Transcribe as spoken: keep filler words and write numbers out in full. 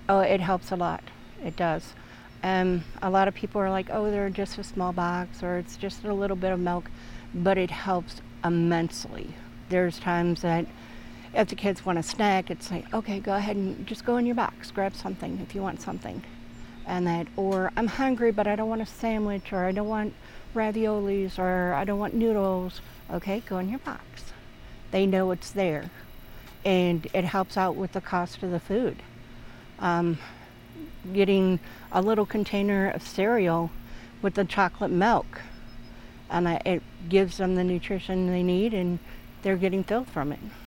Oh, it helps a lot. It does. Um, a lot of people are like, oh, they're just a small box or it's just a little bit of milk, but it helps immensely. There's times that if the kids want a snack, it's like, okay, go ahead and just go in your box, grab something if you want something. And that, or I'm hungry, but I don't want a sandwich, or I don't want raviolis, or I don't want noodles. Okay, go in your box. They know it's there, and it helps out with the cost of the food. Um, Getting a little container of cereal with the chocolate milk, and I, it gives them the nutrition they need, and they're getting filled from it.